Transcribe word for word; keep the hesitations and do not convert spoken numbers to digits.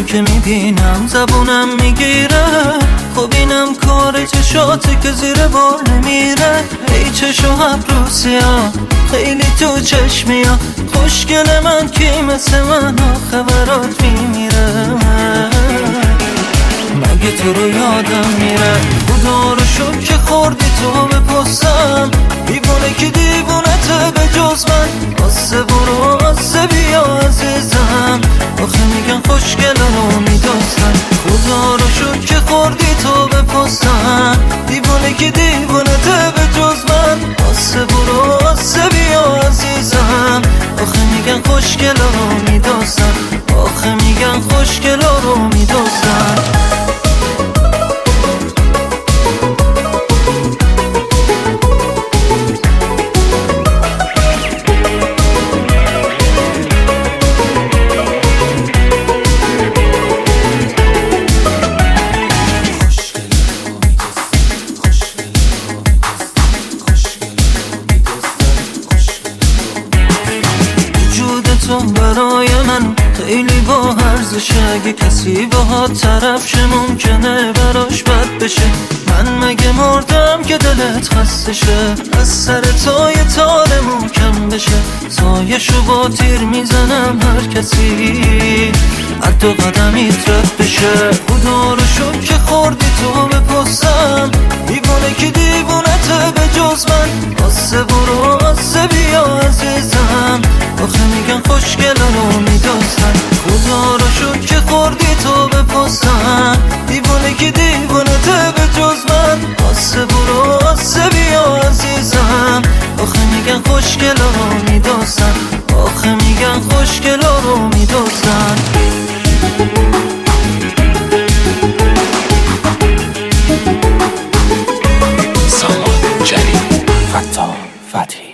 که میبینم زبونم میگیره، خب اینم کار چشاتی که زیر بار نمیره. ای چشو ابروسیا خیلی تو چشمیا، خوشگل من کی مثل من آخه برات میمیره. مگه تو رو یادم میره خدا رو شد که خوردی تو به پستم، دیوونه که دیوونته به جز من. آسه برو آسه بیا عزیزم، آخه میگن خوشگل رو میدوزن. خدا رو شد که خوردی تو به پستم، دیوونه که دیوونته به جز من. آسه برو آسه بیا عزیزم، آخه میگن خوشگل رو میدوزن، آخه میگن خوشگل رو میدوزن. تو برای من خیلی با ارزشه، اگه کسی باهات طرف شه ممکنه براش بد بشه. من مگه مردم که دلت خسته شه، از سر تو یه تار محکم بشه. سایشو با تیر میزنم هر کسی از دو قدمیت رد بشه. خدا رو شد که خوردی تو به پستم، دیوانه که دیوونته به جز من. آسه برو آسه بیا عزیزم، آخه میگن خوشگل رو میدوزن. خدا رو شد که خوردی تو به پستم، دیوانه که دیوانته به جز من. آسه برو آسه بیا عزیزم، آخه میگن خوشگل رو میدوزن، آخه میگن خوشگل رو میدوزن. سامان جری، فتاح فتحی.